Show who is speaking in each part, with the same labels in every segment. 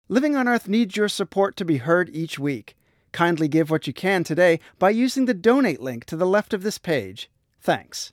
Speaker 1: Living on Earth needs your support to be heard each week. Kindly give what you can today by using the donate link to the left of this page. Thanks.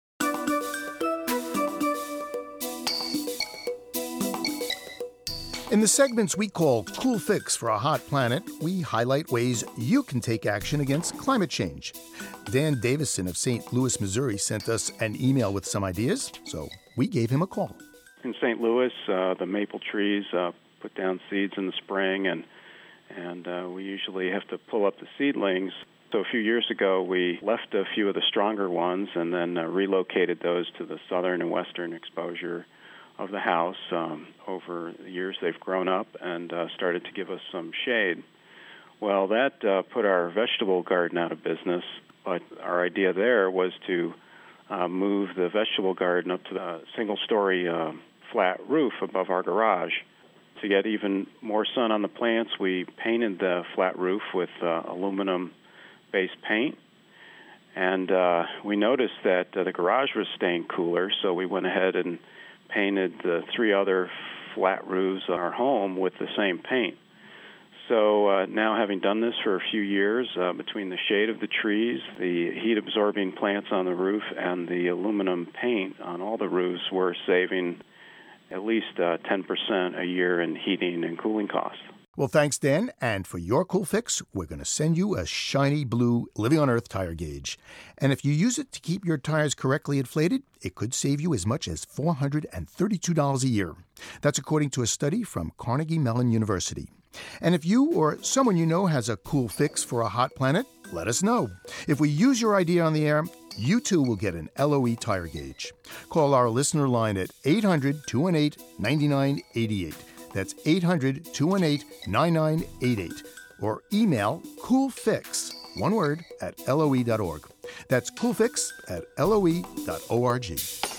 Speaker 2: In the segments we call Cool Fix for a Hot Planet, we highlight ways you can take action against climate change. Dan Davison of St. Louis, Missouri sent us an email with some ideas, so we gave him a call.
Speaker 3: In St. Louis, the maple trees put down seeds in the spring, and we usually have to pull up the seedlings. So a few years ago, we left a few of the stronger ones and then relocated those to the southern and western exposure of the house. Over the years, they've grown up and started to give us some shade. Well, that put our vegetable garden out of business, but our idea there was to move the vegetable garden up to the single-story flat roof above our garage. To get even more sun on the plants, we painted the flat roof with aluminum-based paint. And we noticed that the garage was staying cooler, so we went ahead and painted the 3 other flat roofs on our home with the same paint. So now, having done this for a few years, between the shade of the trees, the heat-absorbing plants on the roof, and the aluminum paint on all the roofs, we're saving at least 10% a year in heating and cooling costs.
Speaker 2: Well, thanks, Dan. And for your Cool Fix, we're going to send you a shiny blue Living on Earth tire gauge. And if you use it to keep your tires correctly inflated, it could save you as much as $432 a year. That's according to a study from Carnegie Mellon University. And if you or someone you know has a cool fix for a hot planet, let us know. If we use your idea on the air, you too will get an LOE tire gauge. Call our listener line at 800-218-9988. That's 800-218-9988. Or email coolfix, one word, @loe.org. That's coolfix @loe.org.